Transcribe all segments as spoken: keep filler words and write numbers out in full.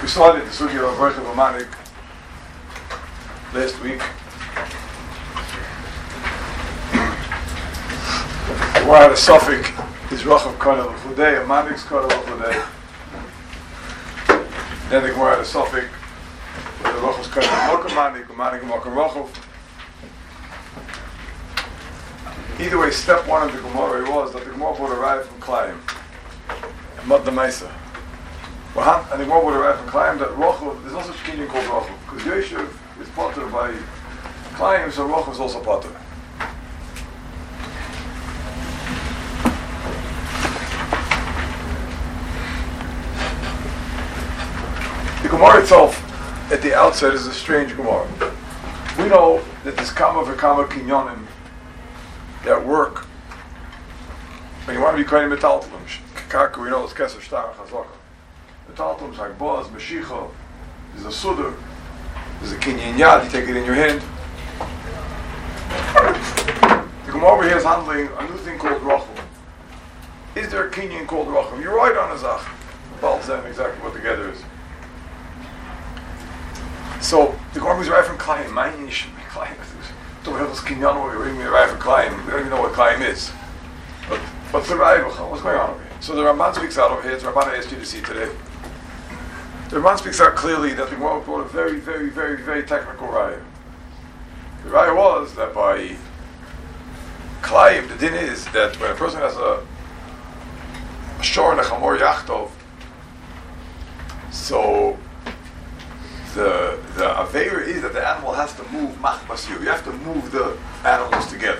We started the Sugya of Bertha Manik last week. Why had a suffix is Rachav Kana L'Chudei, a Manik's Kana L'Chudei. Then the Gemara had a suffix where the Rachav's Kana L'Mokum Manik, a Manik L'Mokum Rachav. Either way, step one of the Gemara was that the Gemara would arrive from Klayim, Mad the Mesa. Well, and the Gemara would arrive from Klayim that Rachav, there's no such kinyan called Rachav, because Yeshiv is potter by Klayim, so Rachav is also potter. The Gemara itself, at the outset, is a strange Gemara. We know that there's kama v'kama kinyanim that work when you want to be kind of metaltalim. Kaka, we know it's keser shtar chazaka. Metaltalim like baz, meshicha. There's a suda. There's a kinyan yad. You take it in your hand. The Gemara over here is handling a new thing called rachel. Is there a kinyan called rachel? You're right on a zach. About saying exactly what the gather is. So the Gemara is right from Klayim. Mine should be Klayim. Don't have this kinyan over here. We arrive from Klayim. We don't even know what Klayim is. But what's the Raya? What's going on over here? So the Ramban speaks out over here. It's Ramban I asked you to see today. The Ramban speaks out clearly that the Gemara brought a very, very, very, very technical Raya. The Raya was that by Klayim, the din is that when a person has a, a shor and a chamor yachtov, so the the aveira is that the animal has to move machmas you. You have to move the animals together.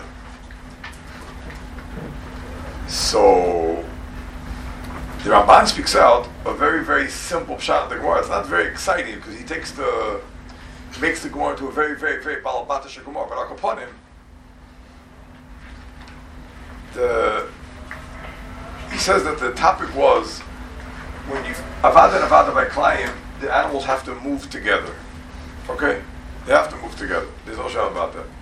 So the Ramban speaks out a very, very simple pshat of the Gemara. It's not very exciting because he takes the makes the Gemara to a very, very, very balabatish Gemara. But upon him, the he says that the topic was when you avada and avada by Klayim, the animals have to move together. Okay? They have to move together. There's no doubt about that.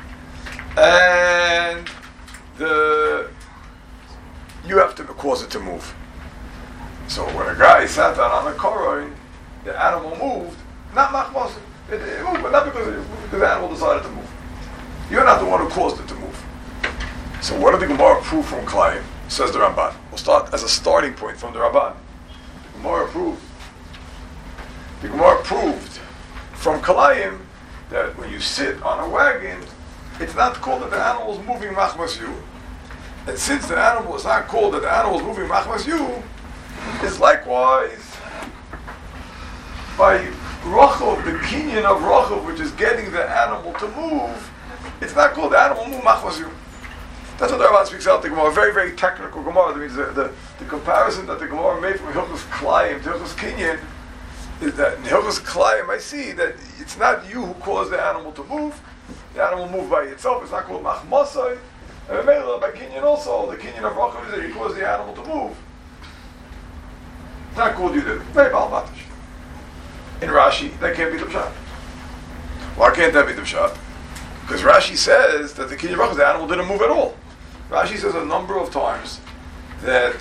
And the you have to cause it to move. So when a guy sat down on a koroin, the animal moved, not machmas, it, it moved, but not because, it, because the animal decided to move. You're not the one who caused it to move. So what did the Gemara prove from Klayim? Says the Ramban. We'll start as a starting point from the Ramban. The Gemara proved The Gemara proved from Klayim that when you sit on a wagon, it's not called that the animal is moving machmas you. And since the animal is not called that the animal is moving machmas you, is likewise by Rachav, the kinyan of Rachav, which is getting the animal to move, it's not called the animal move machmas you. That's what the Ramban speaks out the Gemara. Very, very technical Gemara. That means the, the, the comparison that the Gemara made from Hilchos Klayim to Hilchos Kinyan is that in Hilchos Klayim I see that it's not you who caused the animal to move. The animal moved by itself. It's not called machmasai. And by kinyan also, the kinyan of Rachav is that you caused the animal to move. It's not called you did. Very balbatish. In Rashi, that can't be the pshat. Why can't that be the pshat? Because Rashi says that the kinyan of Rachav, the animal didn't move at all. Rashi says a number of times that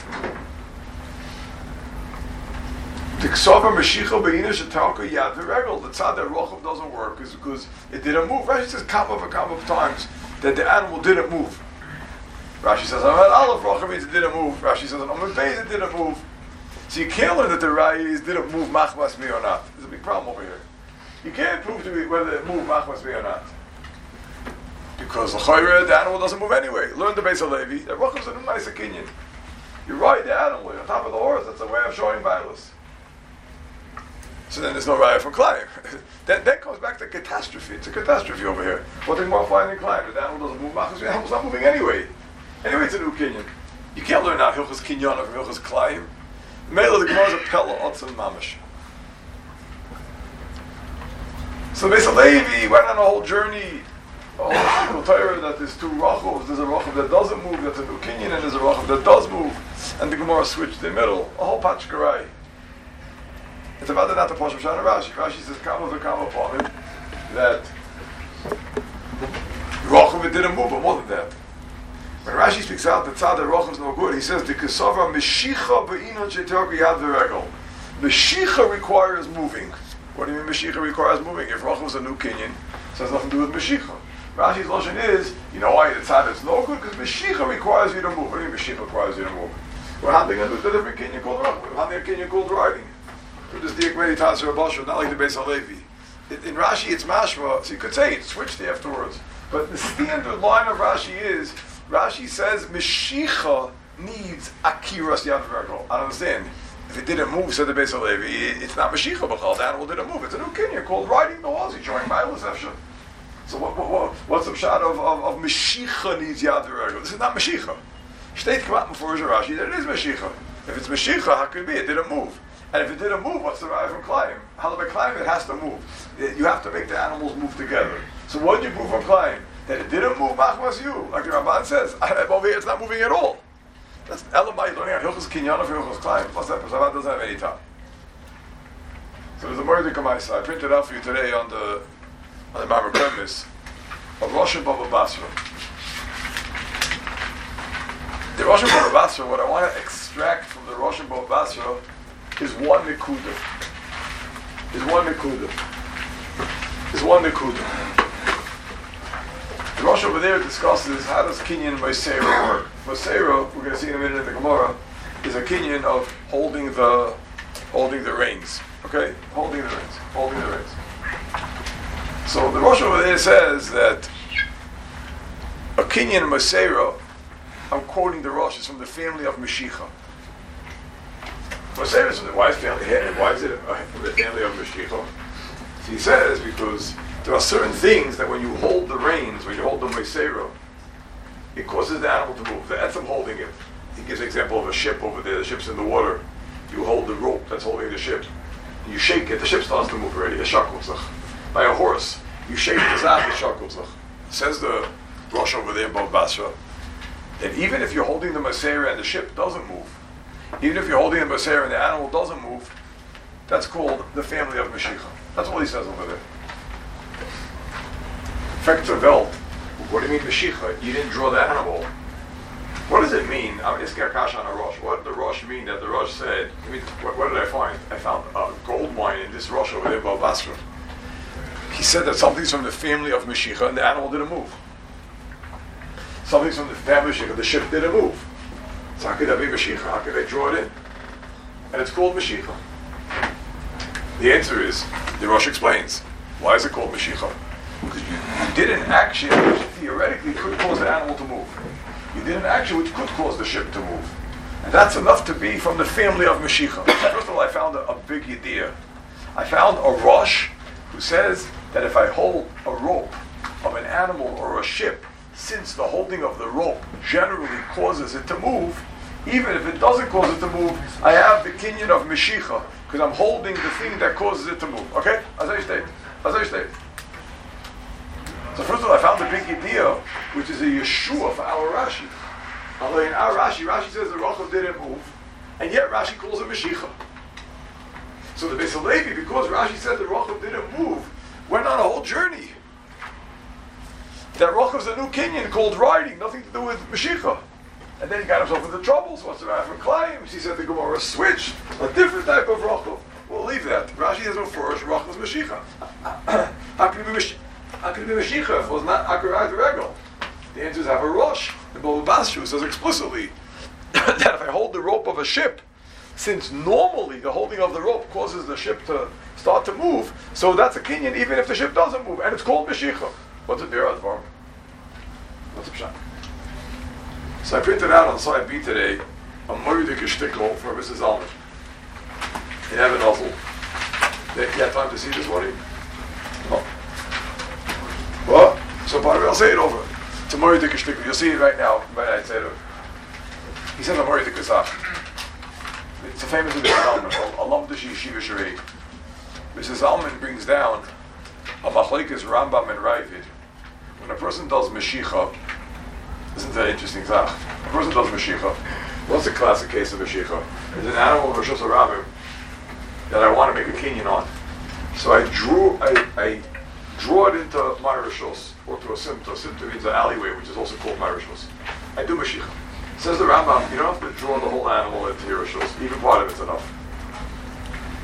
the ksava meshicha beina shetalka yad v'regel. The tzad that Rachav doesn't work is because it didn't move. Rashi says kama v'kama of times that the animal didn't move. Rashi says Amad Aleph Rachav means it didn't move. Rashi says Amad Beis it didn't move. So you can't learn that the Raya is didn't move machmas me or not. There's a big problem over here. You can't prove to me whether it moved machmas me or not. Because l'chayre, the animal doesn't move anyway. Learn the Beis Halevi that Rachav's a nice kinyan. You ride the animal on top of the horse. That's a way of showing violence. So then there's no Raya from Klayim. that that comes back to catastrophe. It's a catastrophe over here. What thing more flying in Klayim? The animal doesn't move. The animal's not moving anyway. Anyway, it's a new kinyan. You can't learn out Hilchos Kinyan from Hilchos Klayim. Mela, the Gemara is a pella otzim mamish. So Beis Halevi went on a whole journey. A whole Torah that there's two Rachavs. There's a Rachav that doesn't move. That's a new kinyan, and there's a Rachav that does move. And the Gemara switched the middle. A whole patchkarai. It's about the not the Pasha Shana Rashi. Rashi says, Kama v'kama upon him, that Rachav it didn't move, but more than that. When Rashi speaks out that Tzad Rocham is no good, he says the Kesava Meshicha Be'inon Shetorka Yad V'Regel. Meshicha requires moving. What do you mean Meshicha requires moving? If Rachel is a new Kinyan, it has nothing to do with Meshicha. Rashi's lotion is, you know why the tzad is no good? Because Meshicha requires you to move. What do you mean Meshicha requires you to move? We're handling a different Kinyan called Rachel. We're handling a Kinyan called riding. We're just the Ekmedi Tasser Abasha, not like the Beis HaLevi. In Rashi, it's mashma, so you could say it switched afterwards. But the standard line of Rashi is, Rashi says Meshicha needs Akiras Yad Regel. I don't understand. If it didn't move, said the Beis HaLevi, it's not Meshicha B'chal, the animal didn't move. It's a new Kinyan called riding the horse. He's showing Ma'ilus Efsha. So what, what, what, what's the shot of, of, of Meshicha needs Yad Regel? This is not Meshicha. State come out before Rashi that it is Meshicha. If it's Meshicha, how could it be? It didn't move. And if it didn't move, what's the right from climb? How by climb it has to move. You have to make the animals move together. So what did you prove from climb? That it didn't move, machmas you. Like the Ramban says, over here it's not moving at all. That's Elamai learning on Hilchos Kinyan for Hilchos Climb. Plus that Ramban doesn't have any time. So there's a Mordecai Kamaisa. I printed out for you today on the on the Mamre Kremis of Rosh and Baba Basra. The Rosh and Baba Basra, what I want to extract from the Rosh and Baba Basra is one nekuda. Is one nekuda. Is one nekuda. The Rosh over there discusses how does Kinyan Moseira work. Moseira, we're going to see in a minute in the Gemara, is a Kinyan of holding the holding the reins. Okay, holding the reins, holding the reins. So the Rosh over there says that a Kinyan Moseira, I'm quoting the Rosh, is from the family of Meshicha. Moseira is from the wife's family. Why is it from the family of Meshicha? So he says because there are certain things that when you hold the reins, when you hold the Moseira, it causes the animal to move. That's him holding it. He gives an example of a ship over there. The ship's in the water. You hold the rope that's holding the ship. You shake it. The ship starts to move already. By a horse, you shake the zah, the shakutzach. Says the Rosh over there in Bava Basra that even if you're holding the Moseira and the ship doesn't move, even if you're holding the Moseira and the animal doesn't move, that's called the family of Meshicha. That's what he says over there. Fekter Welt. What do you mean Meshicha? You didn't draw the animal. What does it mean? I'm just going to kash on a Rosh. What did the Rosh mean that the Rosh said? I mean, what, what did I find? I found a gold mine in this Rosh over there in Bava Basra. He said that something's from the family of Meshicha and the animal didn't move. Something's from the family of Meshicha, the ship didn't move. So how could that be Meshicha? How could they draw it in? And it's called Meshicha. The answer is, the Rosh explains, why is it called Meshicha? Because you, you did an action which theoretically could cause the animal to move. You did an action which could cause the ship to move. And that's enough to be from the family of Meshicha. First of all, I found a, a big idea. I found a Rosh who says that if I hold a rope of an animal or a ship, since the holding of the rope generally causes it to move, even if it doesn't cause it to move, I have the Kinyan of Meshicha, because I'm holding the thing that causes it to move. Okay? As I state. As I state. So first of all, I found a big idea, which is a Yeshua for our Rashi. Although in our Rashi, Rashi says the Rachel didn't move, and yet Rashi calls it Meshicha. So the Beis HaLevi, because Rashi said the Rachel didn't move, went on a whole journey. That Rachel's a new Kinyan called riding, nothing to do with Meshicha. And then he got himself into trouble, so what's the matter for claims? He said the Gemara switched, a different type of Rachel. We'll leave that. Rashi has no first, Rachel's Meshicha. How can it be Meshicha? How can it be Meshicha if it was not Akarat Regel? The answer is have a Rosh. The Bava Basra says explicitly that if I hold the rope of a ship, since normally the holding of the rope causes the ship to start to move, so that's a Kinyan even if the ship doesn't move, and it's called Meshicha. What's a beer advar? What's a pshat? So I printed out on side B today a Moedik shtickle for Missus Alman. In Evan Ozel. You have time to see this morning? No. What? So part of it, I'll say it over. It's a Moedik shtickle. You'll see it right now. I say it. He says a Moedik Zach. It's a famous Missus Alman, Alam Dishi Yeshiva Sharei. Missus Alman brings down a Machlekes Rambam and Ravid. When a person does Meshicha, isn't that interesting? Zach? A person does Meshicha. What's the classic case of Meshicha? There's an animal of Rosh Hashanah that I want to make a Kinyan on. So I drew, I, I draw it into my Rishos, or to a Simta. Simta means an alleyway, which is also called my Rishos. I do Meshicha. Says the Rambam, you don't have to draw the whole animal into your Rishos. Even part of it's enough.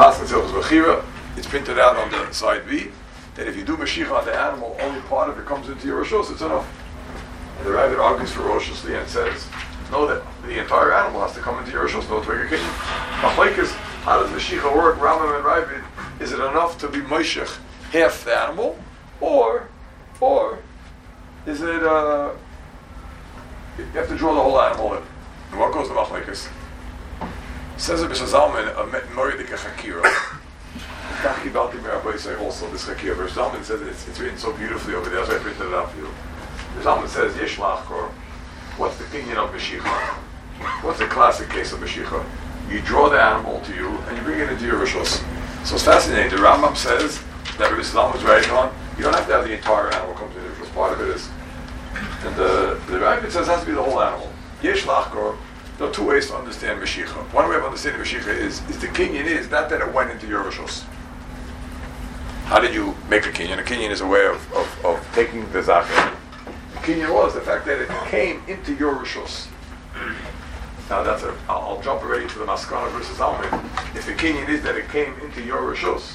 Pasuk Hilchos Bechira, it's printed out on the side B, that if you do Mashiach on the animal, only part of it comes into your Rishos, it's enough. And the Rabbit argues ferociously and says, no, that the entire animal has to come into your Rishos, no to make a kinyan. Machlekes, how does Mashiach work, Rambam and Rabbit? Is it enough to be Moshech half the animal, or, or, is it, uh, you have to draw the whole animal in? And what goes to Machlekes? Says it B'Shas Zalman, a Moridik Chakira. Taki Balti Merabay say also this Chakira. B'Shas Zalman says it's, it's written so beautifully over there, so I printed it out for you. B'Shas Zalman says, Yesh Lachkor, what's the opinion of Mashiach? What's the classic case of Mashiach? You draw the animal to you, and you bring it into your Rishos. So it's fascinating. The Rambam says that B'Shas Zalman is writing on, you don't have to have the entire animal come to the Rishos. Part of it is. And the, the Rabbit says it has to be the whole animal. Yesh Lachkor, there are two ways to understand Mashiach. One way of understanding Mashiach is, is the kinyan is not that it went into your Rishos. How did you make a kinyan? A kinyan is a way of, of, of taking the zakah. The kinyan was the fact that it came into your Rishos. Now that's a, I'll, I'll jump already to the Maskana versus Almin. If the kinyan is that it came into your Rishos,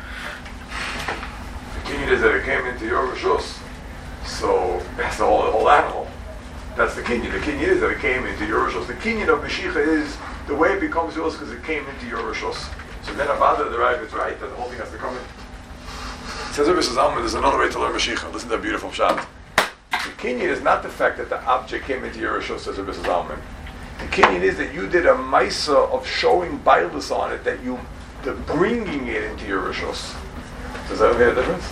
the kinyan is that it came into your Rishos, so that's the whole, the whole animal. That's the kinyan. The kinyan is that it came into your Rishos. The kinyan of Mashiach is the way it becomes yours because it came into your Rishos. So then Abada, the Rav is right that the whole thing has to come in. It says Rabbi Zalman, there's another way to learn Mashiach. Listen to that beautiful shot. The kinyan is not the fact that the object came into your Rishos, says Rabbi Zalman. The kinyan is that you did a maisa of showing bailus on it, that you, the bringing it into your Rishos. Does that make a difference?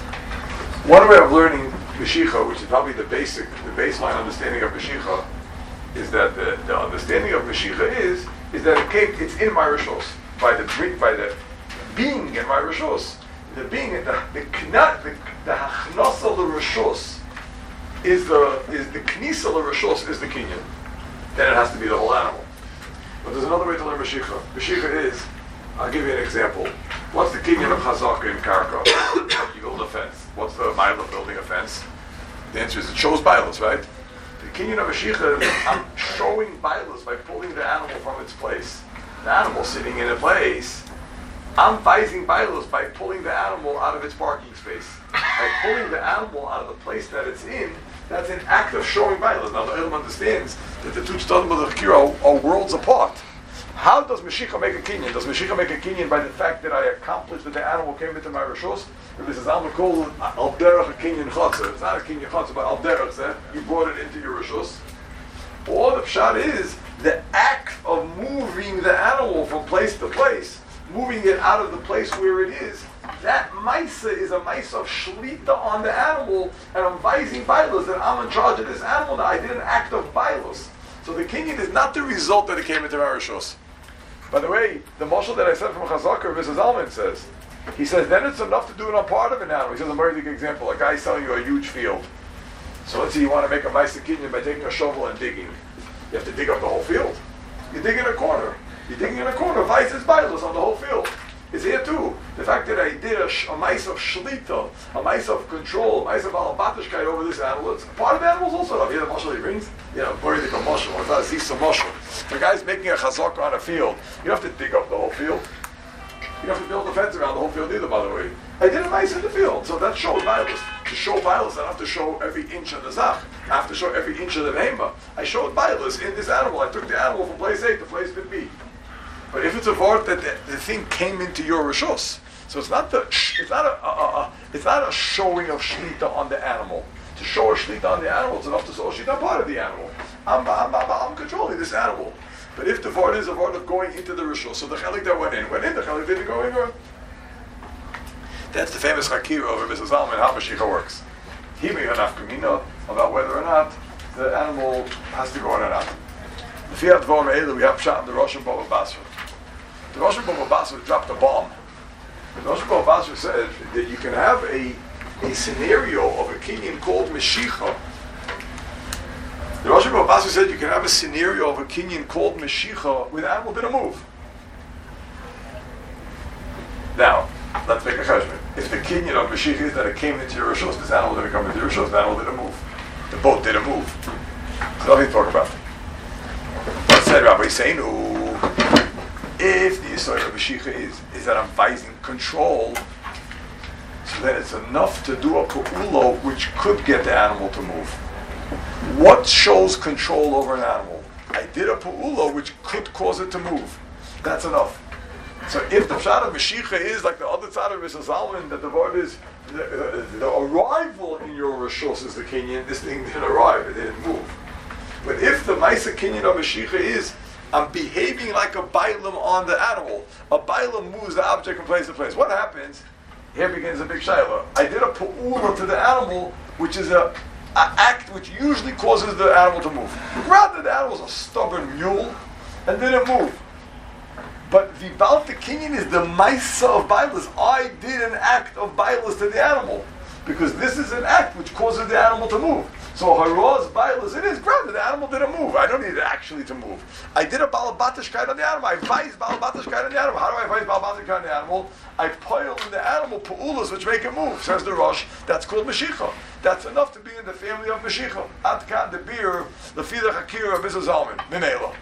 One way of learning Mashiach, which is probably the basic, the baseline understanding of Mashiach, is that the, the understanding of Mashiach is is that it came, it's in my Rishos by the by the being in my Rishos, the being the the knat the the hachnasa l'Rishos is the is the knisa l'Rishos is the kinyan. Then it has to be the whole animal. But there's another way to learn Mashiach. Mashiach is, I'll give you an example. What's the kinyan of Chazaka in Karka? You build a fence. What's the mile of building a fence? The answer is it shows bailus, right? The kinyan of Mashiach is I'm showing bailus by pulling the animal from its place. The animal sitting in a place, I'm vising bailus by pulling the animal out of its parking space. By pulling the animal out of the place that it's in, that's an act of showing bailus. Now the Ilm understands that the two Tzaddim of the Chakira are, are worlds apart. How does Mashiach make a kinyan? Does Mashiach make a kinyan by the fact that I accomplished that the animal came into my Rishos? This is Alma called al derech a kinyan chatzah. It's not a kinyan chatzah, but al derech, eh? You brought it into your Rishos. All the pshat is the act of moving the animal from place to place, moving it out of the place where it is. That maisa is a maisa of shlita on the animal, and I'm vising bailus that I'm in charge of this animal now. I did an act of bailus. So the kinyan is not the result that it came into my Rishos. By the way, the mashal that I said from Chazaka, Missus Alman says, he says, then it's enough to do it on part of an animal. He says a very good example. A guy's selling you a huge field. So let's say you want to make a Maisa Kinyan by taking a shovel and digging. You have to dig up the whole field. You dig in a corner. You're digging in a corner. Vice is bailus on the whole field. It's here too. The fact that I did a, sh- a mice of shlita, a mice of control, a mice of alabatishkeit over this animal, it's part of the animals also. You know, the mashal he brings, you know, very different mashal. It's not a zisa mashal. The guy's making a chazaka on a field. You don't have to dig up the whole field. You don't have to build a fence around the whole field either, by the way. I did a mice in the field, so that shows violence. To show violence, I don't have to show every inch of the zach. I have to show every inch of the behema. I showed violence in this animal. I took the animal from place A to place B. But if it's a vort that the, the thing came into your rishos, so it's not the it's not a, a, a, a it's not a showing of shlita on the animal. To show a shlita on the animal, it's enough to show a shlita part of the animal. I'm, I'm, I'm, I'm controlling this animal. But if the vort is a vort of going into the rishos, so the chelik that went in went in, the chelik didn't go in. Or, that's the famous hakira over Missus Zalman how Mashiach works. He made an afkamina about whether or not the animal has to go in or not. The Fiat Dvar Me'elu, we have shot in the Rosh Baba Basra. The Rosh Baba Basra dropped a bomb. The Rosh Baba Basra said that you can have a, a scenario of a kinyan called Meshicha. The Rosh Baba Basra said you can have a scenario of a kinyan called Meshicha where the animal didn't move. Now, let's make a cheshbon. If the kinyan of Meshicha is that it came into your Rishos, this animal didn't come into your Rishos, the animal didn't move. The boat didn't move. So nothing to talk about. What said Rabbi Seinu? If the Yisrael of Mashiach is, is that I'm vising control, so then it's enough to do a pu'ulo which could get the animal to move. What shows control over an animal? I did a pu'ulo which could cause it to move. That's enough. So if the pshat of Mashiach is like the other side of Mister Zalman, that the word is the, the, the arrival in your Rishos is the Kinyan, this thing didn't arrive, it didn't move. But if the Maisa Kinyan of Mashiach is I'm behaving like a bailam on the animal, a bailam moves the object from place to place. What happens? Here begins a big shayla. I did a pu'ula to the animal, which is a, a act which usually causes the animal to move. Rather, the animal's a stubborn mule and didn't move. But the Balta Kinyan is the Maisa of Bailas. I did an act of Bailas to the animal. Because this is an act which causes the animal to move. So Haraz Bailas, it is granted the animal didn't move. I don't need it actually to move. I did a Balabatashkeit on the animal. I vice Balabatashkeit on the animal. How do I vice Balabatashkeit on the animal? I pile in the animal Pu'ulas which make it move. Says the Rosh. That's called Mashiach. That's enough to be in the family of Mashiach. Atkan, the beer, the Fida Hakira of Mister Zalman. Minela.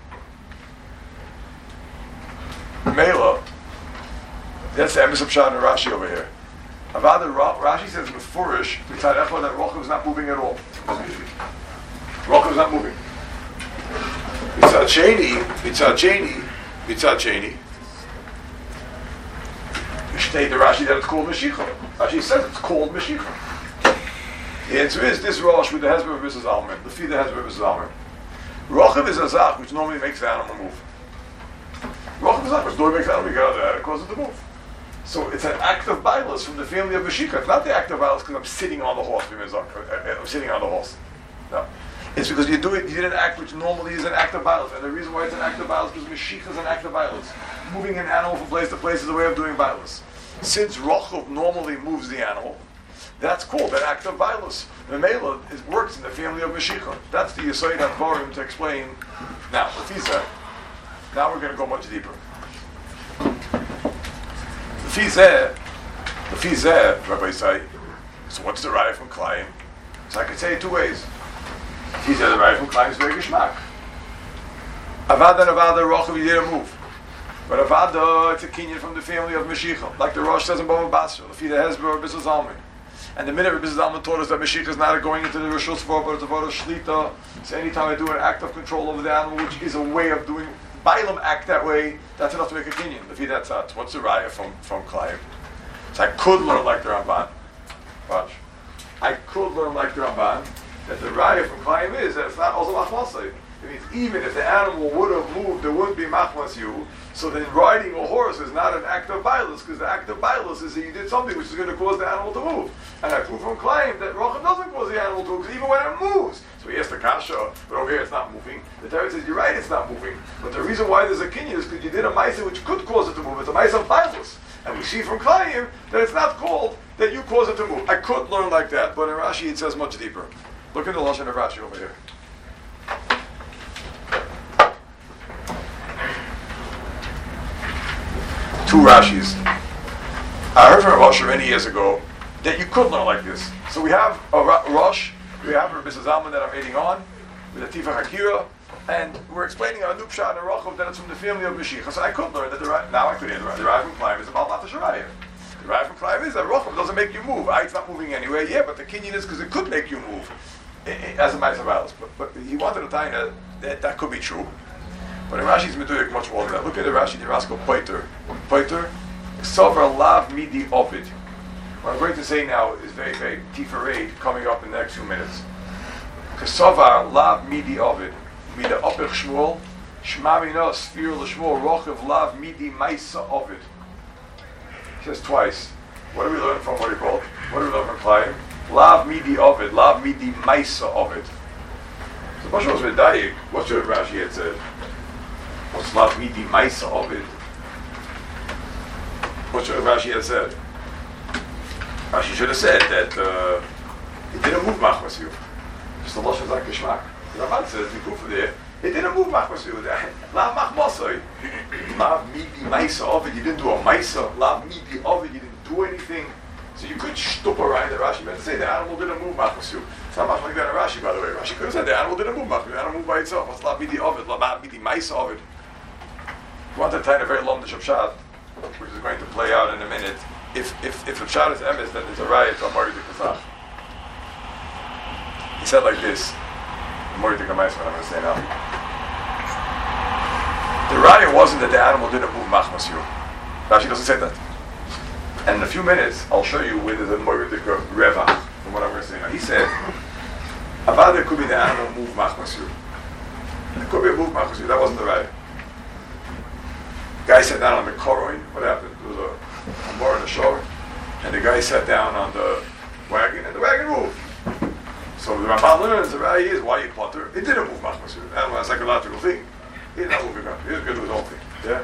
Mela, that's the Emes of Pshat and Rashi over here. Avada Rashi says Mefurish, Mitzad Echad, that Rochav is not moving at all. Rochav is not moving. Mitzad Sheni, Mitzad Sheni, Mitzad Sheni. You state the Rashi that it's called Mashiach. Rashi says it's called Mashiach. The answer is this Rosh with the Hezbollah of Mister Zalman, the feed the Hezbollah of Mister Zalman. Rochav is a Zach which normally makes the animal move. Rochav is not which normally makes the animal move, it causes it to move. So it's an act of Bailas from the family of Mashiach. It's not the act of Bailas because I'm sitting on the horse. I'm sitting on the horse. No. It's because you do it, you did an act which normally is an act of Bailas. And the reason why it's an act of Bailas is because Mashiach is an act of Bailas. Moving an animal from place to place is a way of doing Bailas. Since Rochav normally moves the animal, that's called an act of Bailas. The Mela works in the family of Mashiach. That's the Yesod HaDvarim to explain. Now, with Isa, now we're going to go much deeper. The Fizeh, the Fizeh, Rabbi say, so what's the raya from Klayim? So I could say it two ways. Fizeh, the raya from Klayim is very geshmak. Avada and Avada, Rochav, you didn't move. But Avada, it's a kinyan from the family of Mashiach. Like the Rosh says in Bava Basra, the Fizeh Hezbollah, Mister Zalman. And the minute Mister Zalman taught us that Mashiach is not going into the Rishus for, but it's about a Shlita. So anytime I do an act of control over the animal, which is a way of doing Bailam act that way, that's enough to make a kinyan. If that's out, what's the raya from from Klayim? So I could learn like the Ramban. Watch. I could learn like the Ramban that the raya from Klayim is that it's not also machmasay. It means even if the animal would have moved, there wouldn't be machmas you. So then riding a horse is not an act of Bailas, because the act of Bailas is that you did something which is going to cause the animal to move. And I prove from Klayim that Rochav doesn't cause the animal to move, because even when it moves. So he has the kasha, but over here it's not moving. The Torah says, you're right, it's not moving. But the reason why there's a kinyan is because you did a ma'aseh which could cause it to move. It's a ma'aseh of Bailas. And we see from Klayim that it's not called that you cause it to move. I could learn like that, but in Rashi it says much deeper. Look at the Lashon of Rashi over here. Two Rashis. I heard from Rosh many years ago that you could learn like this. So we have a Rosh, we have a Mister Zalman that I'm reading on, with a Tifa Hakira, and we're explaining a Nupshat and a Rochav that it's from the family of Mashiach. So I could learn that the now I could hear the Raya from Klayim is about Lata Sharayim. The Raya from Klayim is that Rochav doesn't make you move. I, it's not moving anyway, yeah, but the kinyan is because it could make you move. As a matter of else. But, but he wanted to tell you that, that that could be true. But in Rashi's Meduik much more than that. Look at the Rashi, the Rasko Poiter. Poiter, Sover Lav Midi Ovid. What I'm going to say now is very, very Tiferade coming up in the next few minutes. Kesovar Lav Midi Ovid. Mida Opich Shmuel. Shma Mina Sfir L'Shmuel Rochav Lav Midi Maisa Ovid. He says twice. What do we learn from what he called? What do we learn from Klayim? Lav Midi Ovid. Lav Midi Maisa Ovid. So Moshe was medayik. What should Rashi had said? What's Lav Midi Maisa Ovid? What should Rashi have said? Rashi should have said that uh, it didn't move machmas you. Just the Lashon Zak Kishmak. The Ramban says, we go for there, it didn't move machmas you. Lav machmasoi. Lav Midi Maisa Ovid. You didn't do a Maisa. Lav Midi Ovid. You didn't do anything. So you could shtup around the Rashi meant to say the animal didn't move machmas you. It's not much like that in Rashi, by the way. Rashi could have said the animal didn't move machmas. The animal moved by itself. What's Lav Midi Ovid? Lav Midi Maisa Ovid. I want to tell you a very long Pshat, which is going to play out in a minute. If if if the Pshat is emes, then there's a riot to Amori de Kazach. He said like this. Amori de Kamais, what I'm going to say now. The riot wasn't that the animal didn't move machmas you. Rashi doesn't say that. And in a few minutes, I'll show you where there's a Amori de Reva from what I'm going to say now. He said, Avada could be the animal move machmas you. It could be a move machmas you. That wasn't the riot. Guy sat down on the koroin. What happened? There was a, a bar in the shore, and the guy sat down on the wagon, and the wagon moved. So the Ramban learns the right is why you potter. It didn't move machmasur. That was a psychological thing. He did not move it up. He was good with his own thing. Yeah.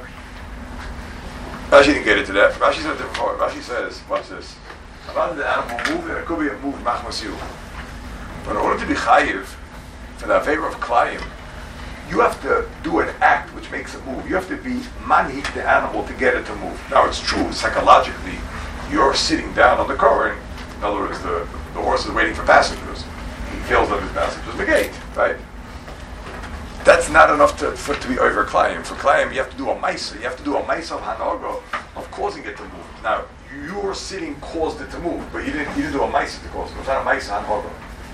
Rashi didn't get into that. Rashi said different part. Rashi says, "What's this? About the animal move, and it could be a move machmasur. But in order to be chayiv for the favor of klayim, you have to do an act which makes it move. You have to be manhik the animal to get it to move. Now it's true, psychologically, you're sitting down on the car, and in other words, the, the horse is waiting for passengers. He kills them as passengers in the gate, right? That's not enough to, for it to be over Klayim. For Klayim, you have to do a maisa. You have to do a maisa of hanaga, of causing it to move. Now, your sitting caused it to move, but you didn't, you didn't do a maisa to cause it. It was not a maisa hanaga.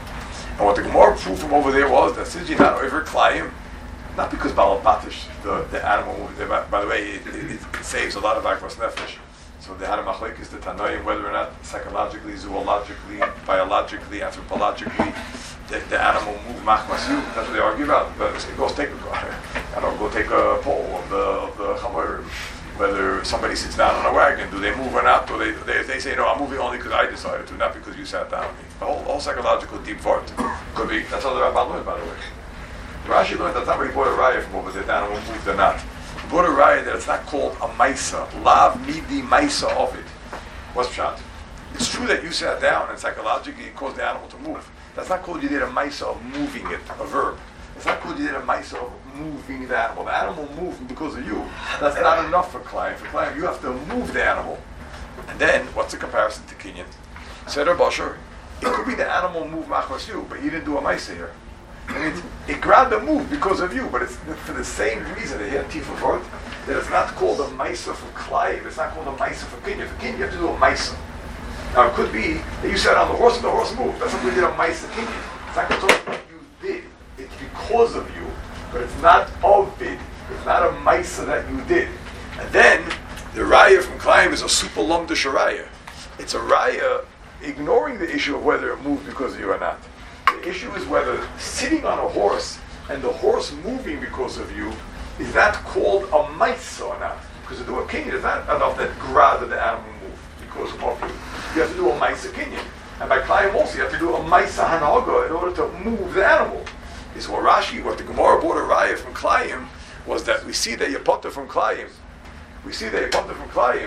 And what the Gemara proved from over there was that since you're not over Klayim, not because Balabatish, the, the animal moved. By the way, it, it, it saves a lot of Akvas Nefesh. So they had a machlekes, the Tanoim, whether or not psychologically, zoologically, biologically, anthropologically, the, the animal moved machmasu. That's what they argue about. But it goes take a, I don't know, go take a poll of the of the chamor. Whether somebody sits down on a wagon, do they move or not? Or they they, they say no, I'm moving only because I decided to, not because you sat down on me. The whole, whole psychological deep thought could be. That's all the Rabban learned, by the way. Rashi learned that's not what he bought a raya from over there, the animal moved or not. He bought a raya that it's not called a maisa. Lav midi maisa of it. What's pshat? It's true that you sat down and psychologically it caused the animal to move. That's not called you did a maisa of moving it, a verb. It's not called you did a maisa of moving the animal. The animal moved because of you. That's not enough for Klayim. For Klayim, you have to move the animal. And then, what's the comparison to Kinyan? Seder Basher, it could be the animal moved machmas you, but you didn't do a maisa here. I mean, it grabbed a move because of you, but it's for the same reason that here Tifa wrote that it's not called a maisa for Klayim, it's not called a maisa for Kinyan. For Kinyan, you have to do a maisa. Now, it could be that you sat on the horse and the horse moved. That's what we did a maisa Kinyan. It's not because of what you did. It's because of you, but it's not of it. It's not a maisa that you did. And then, the raya from Klayim is a super lom de sharaya. It's a raya ignoring the issue of whether it moved because of you or not. The issue is whether sitting on a horse and the horse moving because of you is that called a maisa or not. Because to do a kinyan is not enough that grad the animal move because of you. You have to do a maisa kinyan. And by Klayim also you have to do a maisa hanaga in order to move the animal. Is what Rashi, what the Gemara brought a raya from Klayim was that we see that you potter from Klayim. We see that you potter from Klayim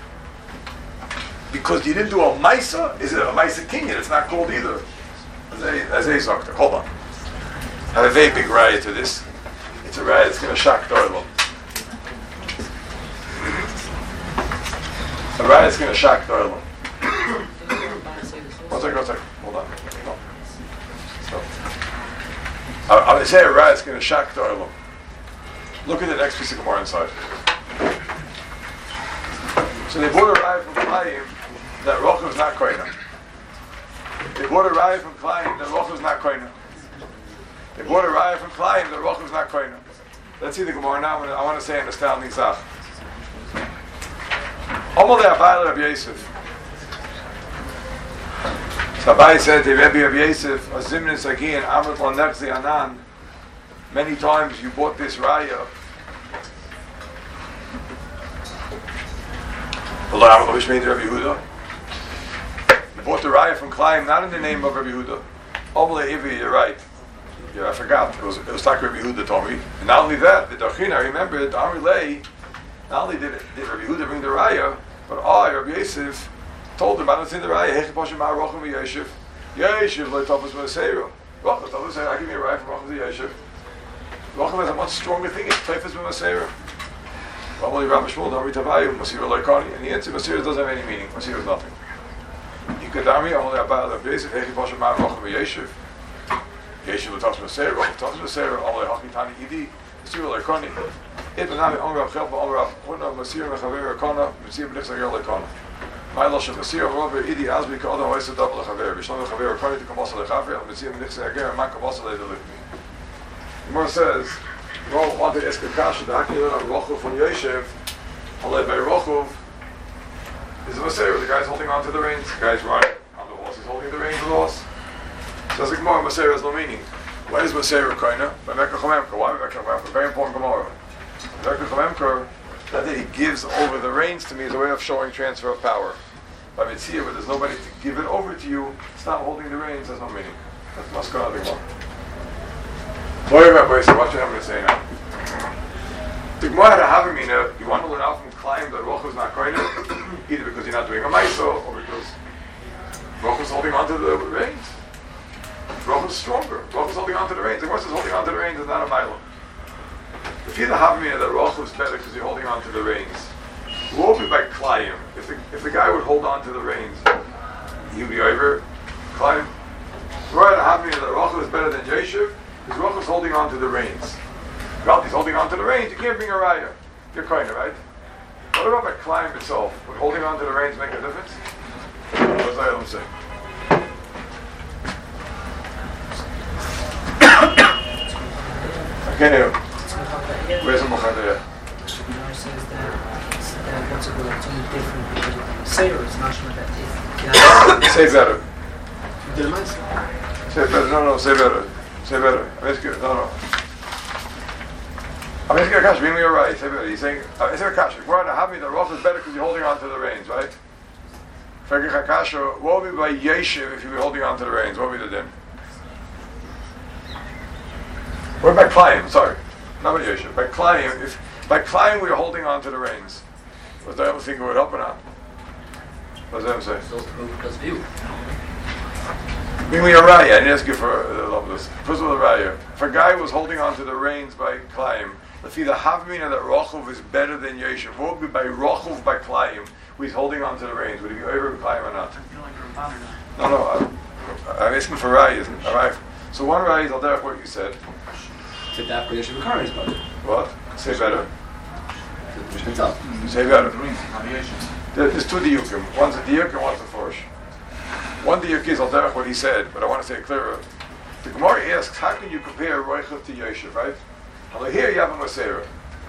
because you didn't do a maisa. Is it a maisa kinyan? It's not called either. As a doctor, hold on. I have a very big raya to this. It's a raya that's going to shock the oil. A raya that's going to shock the oil. One second, one second. Hold on. No. So, I'm going to say a raya that's going to shock the oil. Look at the next piece of Gemara inside. So they brought a raya from Klayim that Rochel is not koina. They bought a raya from Klayim that Rochel is not koina. They bought a raya from Klayim that Rochel is not koina. Let's see the Gemara now. I want to say in the style Nizach. Omar le Abai Rabbi Yosef. So Abai said to Rabbi Rabbi Yosef, Azimnin Sagi and Amrit Lo Nechzi Anan. Many times you bought this raya. Allah Amrit Lo Bishmei Rabbi Yehuda. You bought the raya from Klayim, not in the name of Rabbi Yehuda. Omar le Ivi, you're right. Yeah, I forgot. It was it was like Rabbi Yehuda told me. And not only that, the Dachin, I remember the Amri Lei. Not only did, did Rabbi Yehuda bring the raya, but I, Rabbi Yosef, told him, I don't see the raya. Hech Pashem Ma'arochem Yeshiv. Yeshiv lo Topos V'Seiro. Rochem Topos V'Seiro. I give me a raya from Rochem Yeshiv. Rochem has a much stronger thing. It's Topos V'Seiro. Ramali Rabbi Shmuel Damri Tavayu Masira Loikani. And the answer Masira doesn't have any meaning. Masira is nothing. Yikadami Amali Abba Rabbi Yosef. Hech Pashem Ma'arochem Yeshiv. Yeshiv lo Topos V'Seiro. Rochem Topos V'Seiro. Amali Hakitani Idi. Masira Loikani. It benami Amrav Chelpa Amrav Chuna Masir Mechaver Kana Masir B'Nechsa Yer Lekana. My Lashon Masir Robert Idi Asbi Ka'adam Oisa Dav Lechaver B'Shlom Lechaver Kana T'Kamasa Lechaver Masir B'Nechsa Yer Man Kamasa Lechaver. The Gemara says, Rov wanted to ask a kasha the Hakil on Rochov from Yeshiv. Halei by Rochov is a Masir. The guy's holding on to the reins. The guy's riding on the horse. He's holding the reins of the horse. Says the Gemara, Masir has no meaning. Why is Masir Kaina? By Mekach Hamemka. Why by Mekach Hamemka? Very important Gemara. Mekach Hamemka, that he gives over the reins to me is a way of showing transfer of power. By Mitzvah, but there's nobody to give it over to you. Stop holding the reins. There's no meaning. That's Maskana of the Gemara. What about Boyce? What should I'm going to say now? The Gemara had a Havamina. You want to learn out from Klein that Rochov is not Kaina, either because you're not doing a Maiso or because Rochov is holding on to the reins. Rochov is stronger. Rochov is holding on to the reins. The Gemara says holding on to the reins is not a Milo. If you're the Havamina that Rochov is better because you're holding on to the reins, what would be by Klayim? If the, if the guy would hold on to the reins, he would be over Klayim. The Gemara had a Havamina that Rochov is better than Yeshiv because Rochov is holding on to the reins. Well, he's holding on to the reins, you can't bring a raya. You're kind of right. What about by Klayim itself? Would holding on to the reins make a difference? What does Aylam say? I can't hear. Where's the Mukhadiyah? The Gemara says that it's that what's it called? It's only different because of the Seir. It's not sure that if say better. the Lemaisa. Say better. No, no. Say better. Say better. No, no. I'm asking a kasha. You're right. Say better. He's saying. I'm asking a kasha. We're on a happy that Roch is better because you're holding on to the reins, right? Fekich Hakasha. What would be by Yeshiv if you were holding on to the reins? What would be the din? We're by Klayim. Sorry. Not by Yeshiv. By Klayim. If by Klayim we are holding on to the reins, was the other thing it would up or not? What does that say? So because view. Bring me a raya. I didn't ask you for the love of this. First of all, the raya. If a guy was holding on to the reins by Klayim, if either Havmina that Rochov is better than Yeshiv, what would be by Rochov by Klayim, who is holding on to the reins? Would he be over Klayim or not? No, no. I'm, I'm asking for raya. All right. So one raya is al derech what you said. To that for Yeshiva Kara is better. What? Say better. Mm-hmm. Say better. There, there's two diyukim. One's a diyuk and one's a forsh. One diyuk is al derech what he said, but I want to say it clearer. The Gemara asks, how can you compare Roichav to Yeshiv, right? Well, here you have a Masera.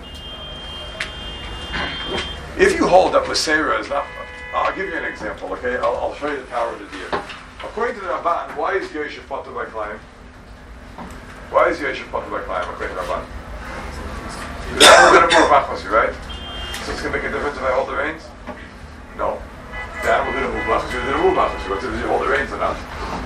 If you hold that Masera is not, I'll give you an example, okay? I'll, I'll show you the power of the diyuk. According to the Rabban, why is Yeshiv potter by Klayim? Why is Yeshiv potter by Klayim according to the Rabban? Because that's a little more bachos, right? So it's going to make a difference if I hold the reins? No. The animal didn't move bachos, it didn't move bachos. What if you hold the reins or not?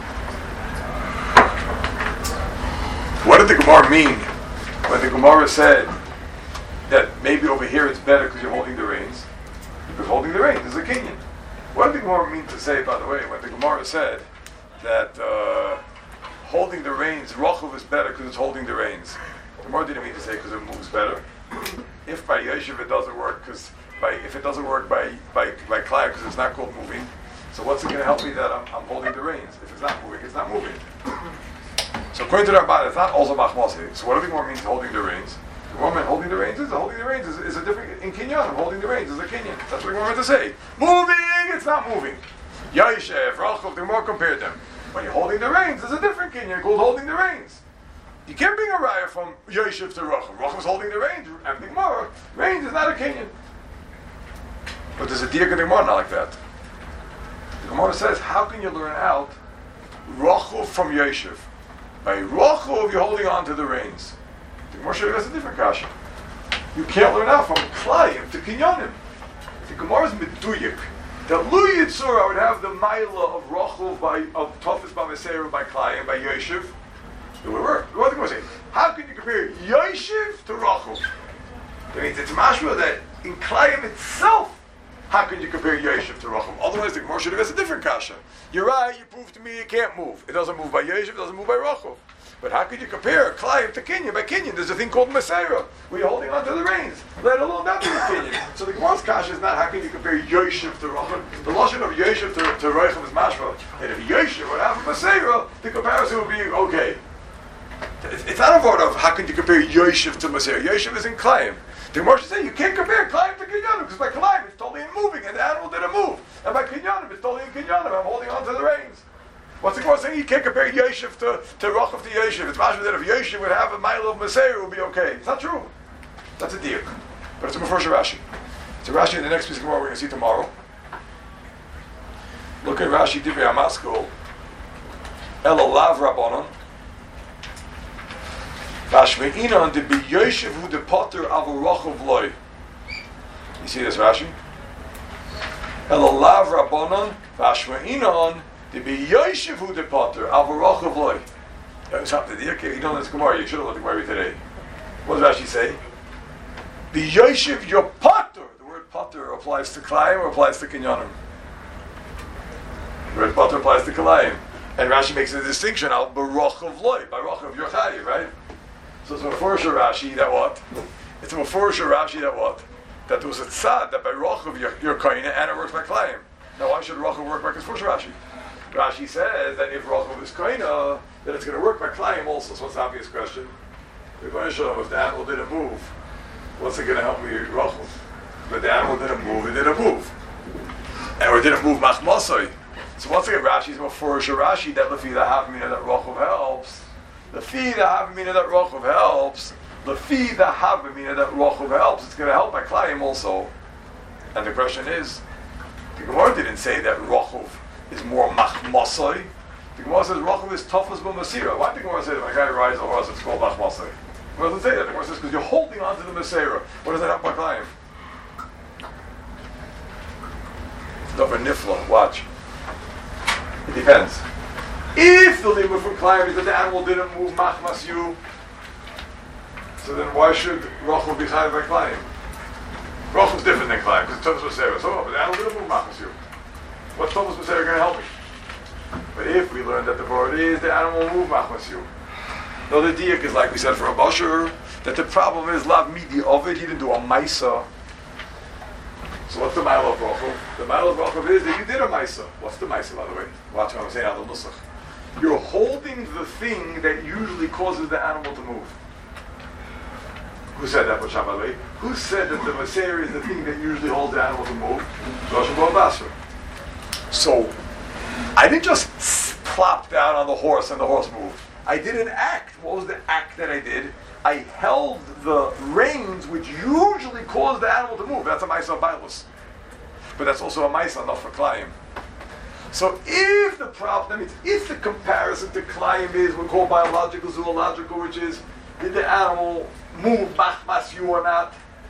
What did the Gemara mean when the Gemara said that maybe over here it's better because you're holding the reins? Because holding the reins is a kinyan. What did the Gemara mean to say, by the way, when the Gemara said that uh, holding the reins, Rochov is better because it's holding the reins? The Gemara didn't mean to say because it moves better. If by Yeshiv it doesn't work, because by if it doesn't work by by by Klayim because it's not called moving, so what's it going to help me that I'm, I'm holding the reins? If it's not moving, it's not moving. So according to the Rabban, it's not also machmasi. So what do the Gemara means holding the reins? The Gemara meant holding the reins is holding the reins is, is a different in kinyan. Holding the reins is a kinyan. That's what the Gemara meant to say. Moving, it's not moving. Yeshiv, Rachov, the Gemara compared them. When you're holding the reins, there's a different kinyan called holding the reins. You can't bring a raya from Yeshiv to Rachov. Rachov is holding the reins, and the Gemara, reins is not a kinyan. But there's a diak in the Gemara not like that. The Gemara says, how can you learn out Rachov from Yeshiv? By Rachov, you're holding on to the reins. The Gemara shows that's a different kasha. You can't learn out from Klayim to Kinyanim. The Gemara is meduyik. That Lu Yitzura would have the Maila of Rachov by of Tofis by Meseira by Klayim by Yeshiv. It would work. What the Gemara say? How can you compare Yeshiv to Rachov? That means it's mashma that in Klayim itself, how can you compare Yeshiv to Rachov? Otherwise, the Gemara should have a different kasha. You're right, you proved to me it can't move. It doesn't move by Yeshiv, it doesn't move by Rachov. But how could you compare Klayim to Kinyan? By Kinyan, there's a thing called Meseira, where you're holding onto the reins, let alone that being Kinyan. So the Gemara's kasha is not how can you compare Yeshiv to Rachov. The lashon of Yeshiv to, to Rachov is mashma. And if Yeshiv would have a Meseira, the comparison would be okay. It's not a word of how can you compare Yeshiv to Meseira. Yeshiv is in Klayim. The Gemara should say you can't compare Klayim to Kinyanim because by Klayim it's totally in moving and the animal didn't move, and by Kinyanim it's totally in Kinyanim. I'm holding on to the reins. What's the Gemara saying? You can't compare Yeshiv to to Rochav to Yeshiv. It's mashma that if Yeshiv would have a mile of Maseir, it would be okay. It's not true. That's a diuk, but it's a Mefurish Rashi. It's a Rashi in the next piece of Gemara we're going to see tomorrow. Look at Rashi Divrei Hamaskol. El Olav Rabbanon. Vashmeinon de b'yoshev hu de potter avorochov loy. You see this Rashi? El Olav Rabbanon. Vashmeinon de b'yoshev hu de potter avorochov loy. That's something there. Okay, you don't know this Gemara. You should have looked at Gemara today. What does Rashi say? B'yoshev your potter. The word potter applies to Klayim or applies to Kinyanim. The word potter applies to Klayim. And Rashi makes a distinction out Baruch loy, Baruch of your chayiv, right? So it's a Mefurish Rashi that what? It's a Mefurish Rashi that what? That there was a tzad that by Baruch of your, your koine and it works by Klayim. Now why should Baruch work by Mefurish Rashi? Rashi says that if Baruch is koine, then it's going to work by Klayim also. So what's the obvious question? The question if the animal didn't move, what's it going to help me Baruch? But the animal didn't move, it didn't move. And or it didn't move machmasoi. So once again, Rashi's Mefurish Rashi that Lefi the Havamina that Rochov helps. Lefi the Havamina that Rochov helps. Lefi the Havamina that Rochov helps. It's going to help by Klayim also. And the question is, the Gemara didn't say that Rochov is more Machmasoi. The Gemara says Rochov is tough as Masira. Why did the Gemara say that when a guy rides a horse it's called Machmasoi? The Gemara doesn't say that. The Gemara says because you're holding on to the Masira. What does that help by Klayim? It's not for Nifla. Watch. It depends. If the limit from Klayim is that the animal didn't move machmas you, so then why should Rochel be chayav by Klayim? Rochel is different than Klayim because Tovus Masera. So, but the animal didn't move machmas you. What's Tovus Masera going to help me? But if we learn that the word is the animal will move machmas you, no, the diak is like we said for a basher that the problem is lav midi of it. He didn't do a maisa. So what's the mile of Rochel? The mile of Rochel is that you did a Maisa. What's the Maisa, by the way? Watch what I'm saying out of the Nusach. You're holding the thing that usually causes the animal to move. Who said that, B'Shabbalei? Who said that the Maser is the thing that usually holds the animal to move? Rosh Hashanah. So, I didn't just plop down on the horse and the horse moved. I did an act. What was the act that I did? I held the reins which usually cause the animal to move. That's a Maisa of Bailus. But that's also a Maisa, not for Klayim. So if the problem, that means if the comparison to Klayim is we call biological, zoological, which is did the animal move machmas you or not?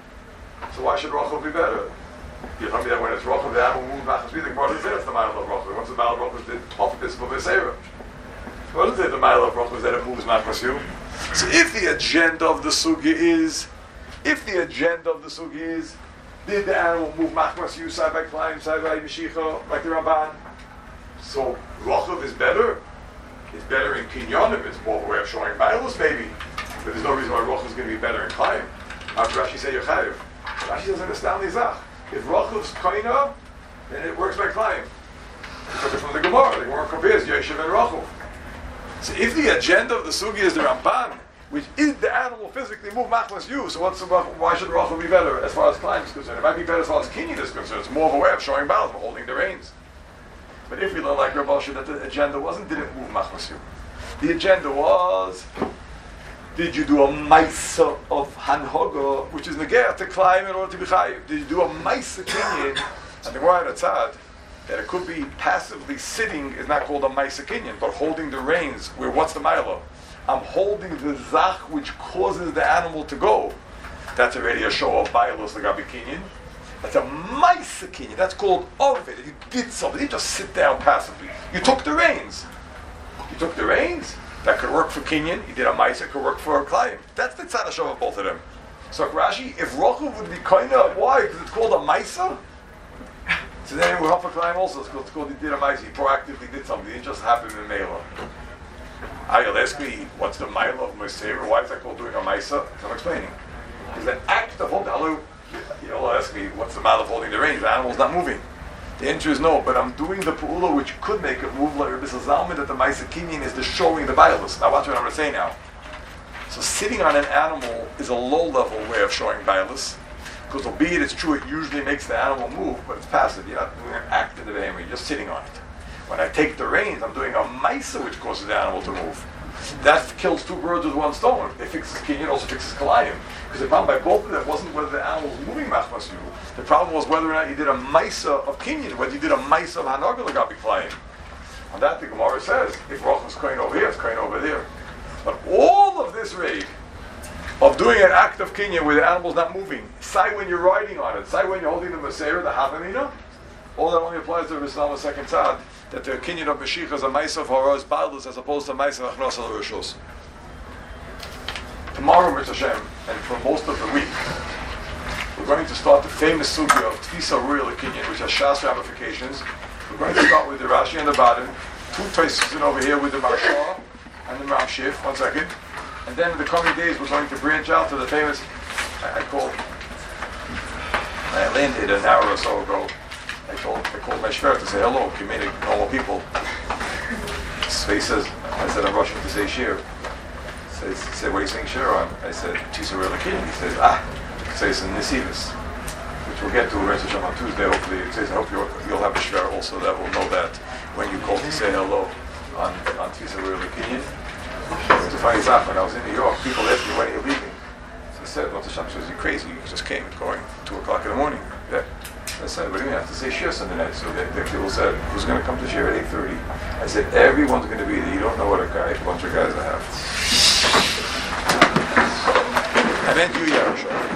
So why should Rochel be better? You tell me that when it's Rochel, the animal moves machmas you. The Gemara doesn't say that's the mile of Rochel. Once the mile of Rochel is the top of this of Beseira. What does it say the mile of Rochel is that it moves machmas you? So if the agenda of the sugi is, if the agenda of the sugi is, did the animal move machmas you side by Klayim, side by Mishicha, like the Ramban? So Rochav is better. It's better in Kinyanim. It's more of a way of showing Bailus, maybe. But there's no reason why Rochav is going to be better in Klayim. How could Rashi say Yechayev? Rashi doesn't understand the Zach. If Rochav's Kaina, then it works by Klayim. He took it from the Gemara. The Gemara compares Yeshiv and Rochav. So if the agenda of the sugi is the Ramban, which is the animal physically move machmas you, so what's the, why should Rochel be better as far as Klayim is concerned? It might be better as far as Kinyan is concerned. It's more of a way of showing balance, of holding the reins. But if we learn like Rav Asher that the agenda wasn't didn't move machmas you, the agenda was did you do a maisa of hanhoga, which is negea to Klayim in order to be chayiv? Did you do a maisa Kinyan? And the Gemara had tzad that it could be passively sitting is not called a Maisa Kinyan, but holding the reins, where what's the Milo? I'm holding the Zach which causes the animal to go. That's already a show of Bailos Lagabi Kinyan. That's a Maisa Kinyan. That's called Ovid. You did something. You didn't just sit down passively. You took the reins. You took the reins. That could work for Kinyan. You did a Maisa. It could work for a Klayim. That's the tzad show of both of them. So Rashi, if Rochel would be kind of, why? Because it's called a Maisa? So then we're for Klayim also. It's called, it's called he did a Maisa. He proactively did something. It didn't just happen in Mela. I'll ask me, what's the Mila of Moseira? Why is that called doing a Maisa? I'm explaining. It's an act of holding. You know, ask me, what's the Mila of holding the reins? The animal's not moving. The answer is no, but I'm doing the Pu'ula which could make it move like Rabbi Zalman, that the Maisa Kinyan is the showing the Bailos. Now watch what I'm going to say now. So sitting on an animal is a low-level way of showing bailus, because albeit it's true, it usually makes the animal move, but it's passive. You're not doing an act in the behemoth, you're just sitting on it. When I take the reins, I'm doing a maisa which causes the animal to move. That kills two birds with one stone. It fixes kinyan, also fixes kalayim. Because the problem by both of them wasn't whether the animal was moving machmas you. The problem was whether or not you did a maisa of kinyan, whether you did a maisa of hanagel gabi kalayim. On that the Gemara says, if roch is kohen over here, it's kohen over there. But all of this raid of doing an act of kinyan where the animal's not moving, say when you're riding on it, say when you're holding the maseir, the havamina, all that only applies to the Rishnama second tzad, that the kinyan of Mashiach is a maisa of horos balus as opposed to a maisa of achnos al rishos. Tomorrow, Mitzvah Hashem, and for most of the week, we're going to start the famous sugya of Tfisa Ruyah Kinyan, which has Shas ramifications. We're going to start with the Rashi and the Baden, two places in over here with the Marsha and the Ramshif, one second. And then in the coming days, we're going to branch out to the famous, I, I called, I landed an hour or so ago. I told, I called my shver to say hello, comedic, normal people. So he says, I said, I'm rushing to say shir. He said, what are you saying shir on? I said, Tisa Ruyah Kinyan. He says, ah, it says in Nesivis, which we'll get to Res Hashem on Tuesday, hopefully. It says, I hope you'll, you'll have a shver also that will know that when you call to say hello on, on Tisa Ruyah Kinyan. It's a funny stuff. When I was in New York, people asked me, when are you leaving? So I said, Res Hashem says, you're crazy, you just came, it's going two o'clock in the morning. Yeah. I said, what do you mean? I have to say shir on the night. So the, the people said, who's going to come to shir at eight thirty? I said, everyone's going to be there. You don't know what a guy, a bunch of guys I have. I meant you, Yaroshua.